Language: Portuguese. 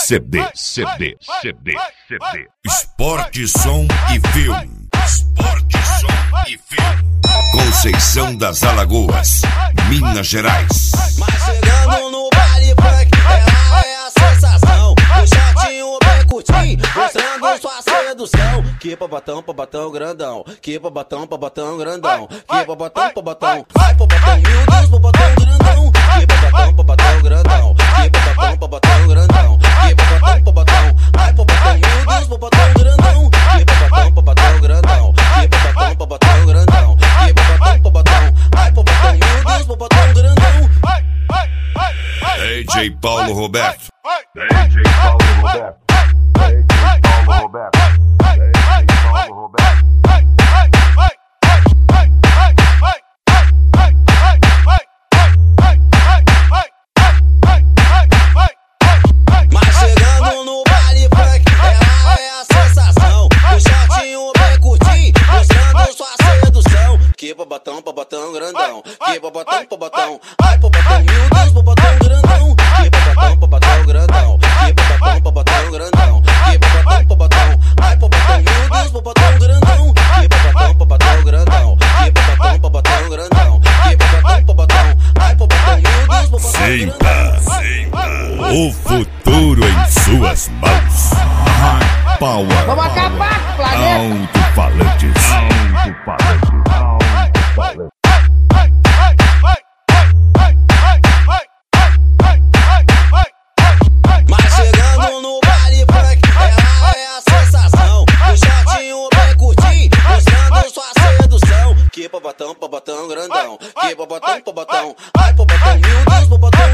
CD. Esporte, som e filme. Esporte, som e filme. Conceição das Alagoas, Minas Gerais. Mas chegando no baile funk, ela é a sensação. O shortinho bem curtinho, mostrando sua sedução. Que babatão grandão, que babatão grandão, que babatão, vai babatão, meu Deus, babatão grandão. Que babatão grandão, que babatão grandão, que babatão, vai babatão, meu Deus, babatão grandão. Que babatão grandão, que babatão grandão, que babatão, vai babatão, meu Deus, babatão grandão. DJ Paulo Roberto. Mas chegando no baile funk, ela é a sensação. O shortinho bem curtinho, mostrando sua sedução. Que babatão grandão, que babatão, ai babatão, meu Deus, babatão grandão. Que babatão grandão, que babatão grandão, que babatão, ai babatão, meu Deus, babatão grandão. Que babatão grandão, que babatão grandão, que babatão, ai babatão, meu Deus, babatão grandão. O futuro em suas mãos. High Power. Vamos acabar com o planeta. Alto-falantes. Mas chegando no baile funk, ela é a sensação. O shortinho bem curtinho, mostrando sua sedução. Que babatão grandão, que babatão, ai babatão, meu Deus, babatão